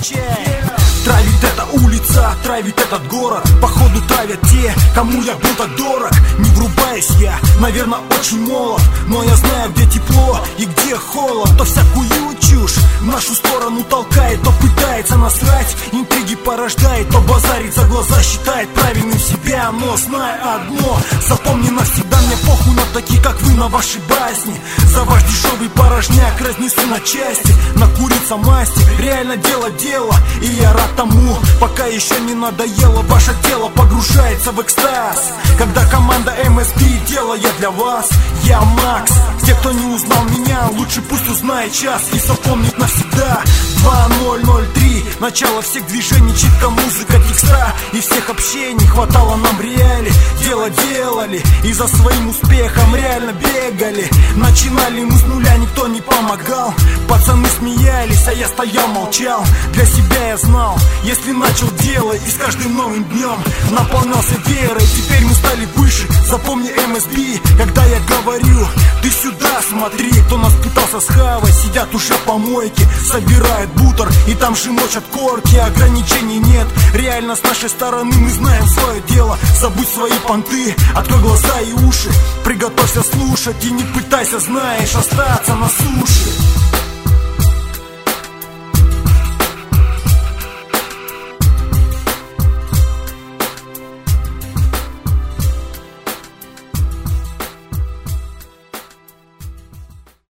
встречай. Травит эта улица, травит этот город. Походу травят те, кому я был так дорог. Не врубаюсь я, наверное, очень молод, но я знаю, где тепло и где холод. То всякую чушь в нашу сторону толкает, то пытается насрать, интриги порождает, то базарит за глаза, считает правильным себя. Но знай одно, запомни навсегда, мне похуй на таких, как вы, на ваши басни. За ваш дешевый порожняк разнесу на части, накуриться масти, реально дело, и я рад тому, пока еще не надоело. Ваше тело погружается в экстаз, когда команда MSB делает для вас. Я Макс, те, кто не узнал меня, лучше пусть узнает час и запомнит навсегда. 2003, начало всех движений, читка, музыка, текста и всех общений. Хватало нам в реале, дело делали и за своим успехом реально бегали. Начинали мы с нуля, никто не помогал, пацаны смеялись, а я стоял, молчал. Для себя я знал, если начал делать, и с каждым новым днем наполнялся верой. Теперь мы стали выше, запомни MSB, когда я говорю, ты сюда смотри. Кто нас пытался схавать, сидят уже по мойке, собирают бутер и там же мочат корки. Ограничений нет, реально с нашей стороны мы знаем свое дело. Забудь свои понты, открой глаза и уши, приготовься слушать и не пытайся, знаешь, остаться на суше.